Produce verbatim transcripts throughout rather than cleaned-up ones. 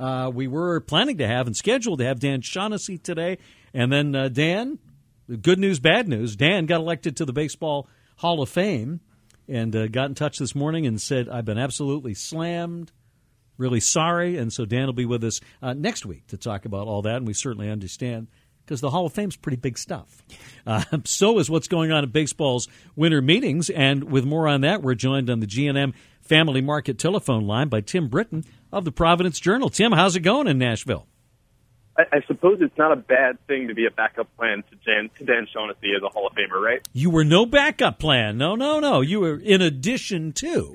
Uh, we were planning to have and scheduled to have Dan Shaughnessy today. And then uh, Dan, good news, bad news, Dan got elected to the Baseball Hall of Fame and uh, got in touch this morning and said, I've been absolutely slammed, really sorry. And so Dan will be with us uh, next week to talk about all that, and we certainly understand because the Hall of Fame's pretty big stuff. Uh, so is what's going on at baseball's winter meetings. And with more on that, we're joined on the G and M Family Market telephone line by Tim Britton of the Providence Journal. Tim, how's it going in Nashville? I, I suppose it's not a bad thing to be a backup plan to Dan, to Dan Shaughnessy as a Hall of Famer, right? You were no backup plan. No, no, no. You were in addition to.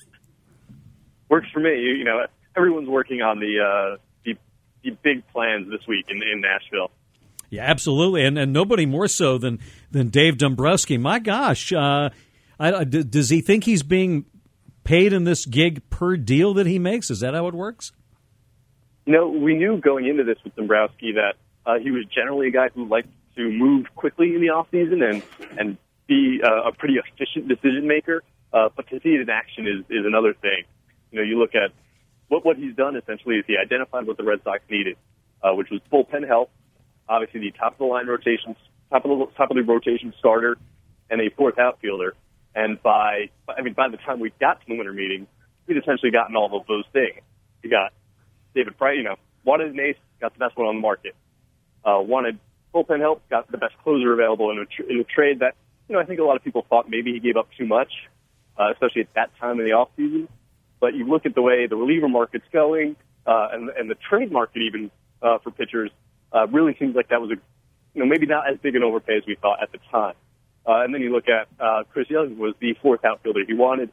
Works for me. You, you know, everyone's working on the, uh, the the big plans this week in, in Nashville. Yeah, absolutely, and and nobody more so than than Dave Dombrowski. My gosh, uh, I, d- does he think he's being paid in this gig per deal that he makes? Is that how it works? You know, we knew going into this with Dombrowski that uh, he was generally a guy who liked to move quickly in the offseason and and be uh, a pretty efficient decision maker. Uh, but to see it in action is, is another thing. You know, you look at what what he's done essentially is he identified what the Red Sox needed, uh, which was bullpen help. Obviously, the top of the line rotations, top of the top of the rotation starter, and a fourth outfielder. And by, I mean, by the time we got to the winter meeting, we'd essentially gotten all of those things. We got David Price, you know, wanted an ace, got the best one on the market. Uh, wanted bullpen help, got the best closer available in a, tr- in a trade that, you know, I think a lot of people thought maybe he gave up too much, uh, especially at that time in the off season. But you look at the way the reliever market's going, uh, and and the trade market even uh, for pitchers. Uh, really seems like that was a, you know, maybe not as big an overpay as we thought at the time. Uh, and then you look at uh, Chris Young was the fourth outfielder he wanted,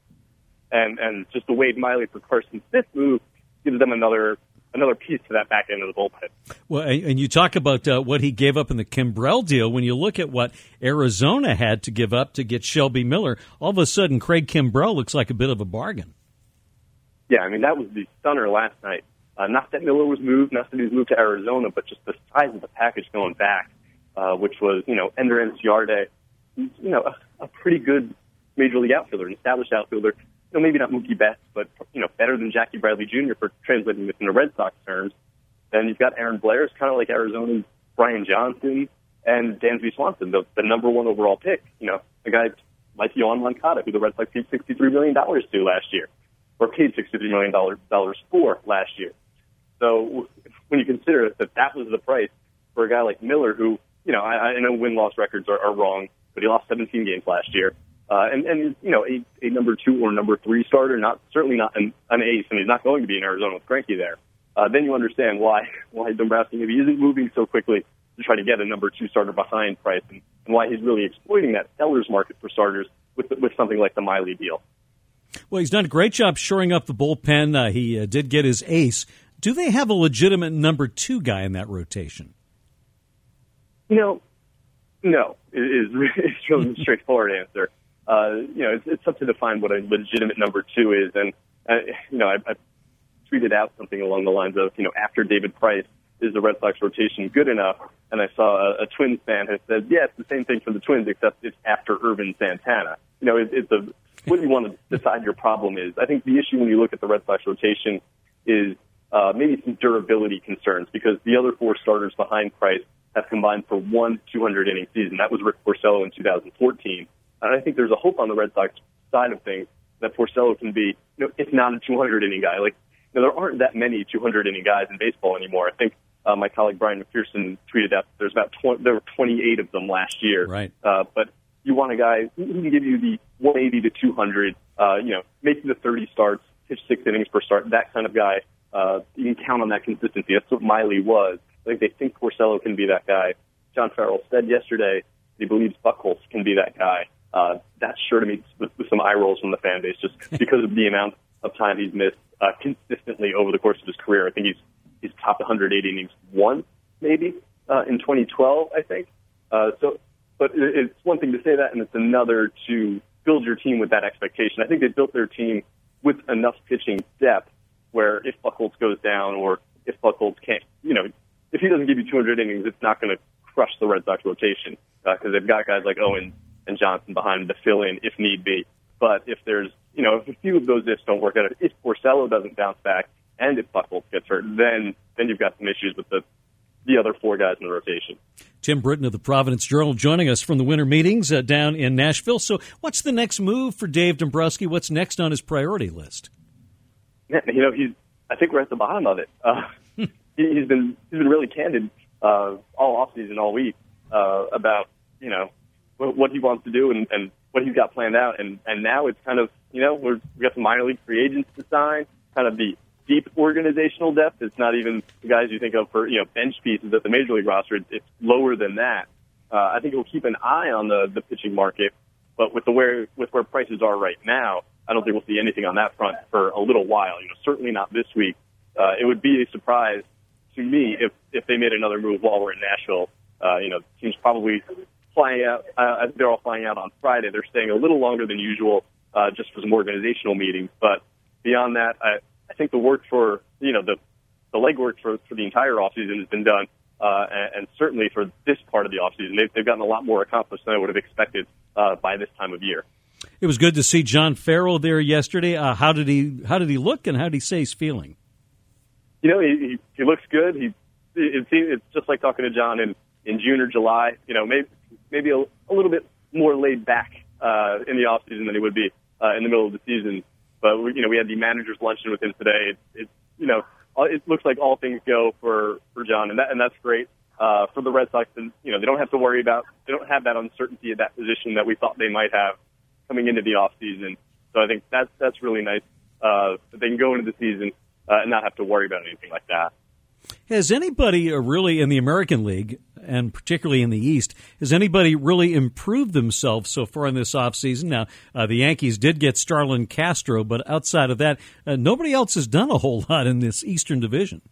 and and just the Wade Miley for Carson Smith move gives them another another piece to that back end of the bullpen. Well, and you talk about uh, what he gave up in the Kimbrel deal. When you look at what Arizona had to give up to get Shelby Miller, all of a sudden Craig Kimbrel looks like a bit of a bargain. Yeah, I mean that was the stunner last night. Uh, not that Miller was moved, not that he was moved to Arizona, but just the size of the package going back, uh, which was, you know, Ender Inciarte, you know, a, a pretty good major league outfielder, an established outfielder. You know, maybe not Mookie Betts, but, you know, better than Jackie Bradley Junior for translating this into Red Sox terms. Then you've got Aaron Blair, it's kind of like Arizona's Brian Johnson and Dansby Swanson, the, the number one overall pick. You know, a guy like Yohan Moncada, who the Red Sox paid sixty-three million dollars to last year, or paid sixty-three million dollars for last year. So when you consider that that was the price for a guy like Miller, who, you know, I, I know win-loss records are, are wrong, but he lost seventeen games last year. Uh, and, and, you know, a, a number two or number three starter, not certainly not an, an ace, and he's not going to be in Arizona with Greinke there. Uh, then you understand why why Dombrowski maybe isn't moving so quickly to try to get a number two starter behind Price, and, and why he's really exploiting that seller's market for starters with with something like the Miley deal. Well, he's done a great job shoring up the bullpen. Uh, he uh, did get his ace. Do they have a legitimate number two guy in that rotation? You know, no. It is it's really a straightforward answer. Uh, you know, it's, it's tough to define what a legitimate number two is. And, uh, you know, I, I tweeted out something along the lines of, you know, after David Price, is the Red Sox rotation good enough? And I saw a, a Twins fan who said, yeah, it's the same thing for the Twins, except it's after Irvin Santana. You know, it, it's a, what do you want to decide your problem is? I think the issue when you look at the Red Sox rotation is Uh, maybe some durability concerns, because the other four starters behind Price have combined for one two hundred inning season. That was Rick Porcello in two thousand fourteen. And I think there's a hope on the Red Sox side of things that Porcello can be, you know, if not a two hundred inning guy. Like, you know, there aren't that many two hundred inning guys in baseball anymore. I think uh, my colleague Brian McPherson tweeted out there's about twenty, there were twenty-eight of them last year. Right. Uh, but you want a guy who can give you the one eighty to two hundred, uh, you know, making the thirty starts, pitch six innings per start, that kind of guy. Uh, you can count on that consistency. That's what Miley was. I think they think Porcello can be that guy. John Farrell said yesterday he believes Buchholz can be that guy. Uh, that's sure to meet with, with some eye rolls from the fan base, just because of the amount of time he's missed uh, consistently over the course of his career. I think he's he's topped one hundred eighty innings once, maybe uh, in twenty twelve. I think. Uh, so, but it, it's one thing to say that, and it's another to build your team with that expectation. I think they built their team with enough pitching depth, where if Buchholz goes down, or if Buchholz can't, you know, if he doesn't give you two hundred innings, it's not going to crush the Red Sox rotation, because uh, they've got guys like Owen and Johnson behind to fill in if need be. But if there's, you know, if a few of those ifs don't work out, if Porcello doesn't bounce back and if Buchholz gets hurt, then then you've got some issues with the the other four guys in the rotation. Tim Britton of the Providence Journal joining us from the winter meetings uh, down in Nashville. So what's the next move for Dave Dombrowski? What's next on his priority list? Yeah, you know, he's. I think we're at the bottom of it. Uh, he, he's been he's been really candid uh, all offseason, all week uh, about you know what, what he wants to do and, and what he's got planned out. And, and now it's kind of you know we're, we got some minor league free agents to sign, kind of the deep organizational depth. It's not even the guys you think of for you know bench pieces at the major league roster. It's, it's lower than that. Uh, I think we'll keep an eye on the, the pitching market, but with the where with where prices are right now, I don't think we'll see anything on that front for a little while. You know, certainly not this week. Uh, it would be a surprise to me if if they made another move while we're in Nashville. Uh, you know, teams probably flying out. Uh, I think they're all flying out on Friday. They're staying a little longer than usual uh, just for some organizational meetings. But beyond that, I. I think the work for, you know, the the legwork for, for the entire offseason has been done, uh, and, and certainly for this part of the offseason, they've, they've gotten a lot more accomplished than I would have expected uh, by this time of year. It was good to see John Farrell there yesterday. Uh, how did he How did he look, and how did he say he's feeling? You know, he he, he looks good. He it seems it's just like talking to John in, in June or July. You know, maybe maybe a, a little bit more laid back uh, in the offseason than he would be uh, in the middle of the season. But, you know, we had the manager's luncheon with him today. It, it, you know, it looks like all things go for, for John, and that and that's great. Uh, for the Red Sox, and, you know, they don't have to worry about, they don't have that uncertainty at that position that we thought they might have coming into the offseason. So I think that's, that's really nice uh, that they can go into the season uh, and not have to worry about anything like that. Has anybody uh, really in the American League, and particularly in the East, has anybody really improved themselves so far in this offseason? Now, uh, the Yankees did get Starlin Castro, but outside of that, uh, nobody else has done a whole lot in this Eastern Division.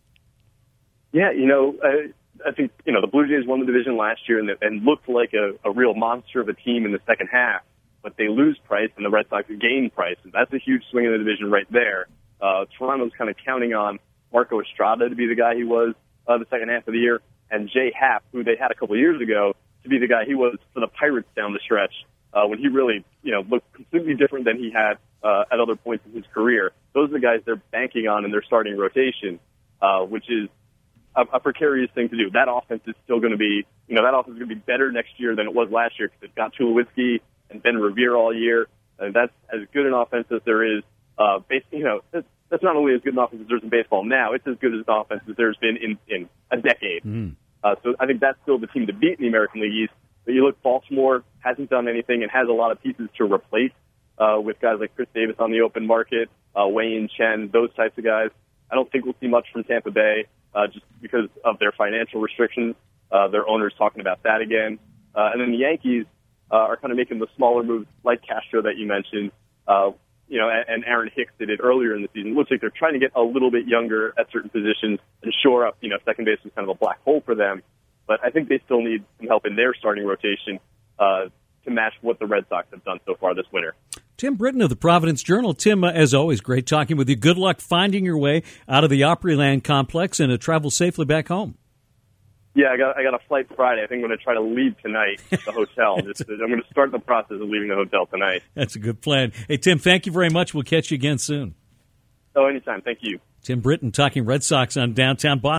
Yeah, you know, I, I think, you know, the Blue Jays won the division last year and, and looked like a, a real monster of a team in the second half, but they lose Price and the Red Sox gain Price, and that's a huge swing in the division right there. Uh, Toronto's kind of counting on Marco Estrada to be the guy he was uh, the second half of the year, and Jay Happ, who they had a couple of years ago, to be the guy he was for the Pirates down the stretch uh, when he really, you know, looked completely different than he had uh, at other points in his career. Those are the guys they're banking on in their starting rotation, uh, which is a, a precarious thing to do. That offense is still going to be, you know, that offense is going to be better next year than it was last year because it's got Tulowitzki and Ben Revere all year. And that's as good an offense as there is. Uh, based, you know, that's, that's not only as good an offense as there's in baseball now, it's as good as an offense as there's been in, in a decade. Mm. Uh, so I think that's still the team to beat in the American League East. But you look, Baltimore hasn't done anything and has a lot of pieces to replace uh, with guys like Chris Davis on the open market, uh, Wei-Yin Chen, those types of guys. I don't think we'll see much from Tampa Bay uh, just because of their financial restrictions. Uh, their owner's talking about that again. Uh, and then the Yankees uh, are kind of making the smaller moves like Castro that you mentioned. Uh, You know, and Aaron Hicks did it earlier in the season. It looks like they're trying to get a little bit younger at certain positions and shore up, you know, second base was kind of a black hole for them. But I think they still need some help in their starting rotation uh, to match what the Red Sox have done so far this winter. Tim Britton of the Providence Journal. Tim, uh, as always, great talking with you. Good luck finding your way out of the Opryland complex and uh, travel safely back home. Yeah, I got I got a flight Friday. I think I'm going to try to leave tonight at the hotel. Just, I'm going to start the process of leaving the hotel tonight. That's a good plan. Hey, Tim, thank you very much. We'll catch you again soon. Oh, anytime. Thank you. Tim Britton talking Red Sox on Downtown Boston.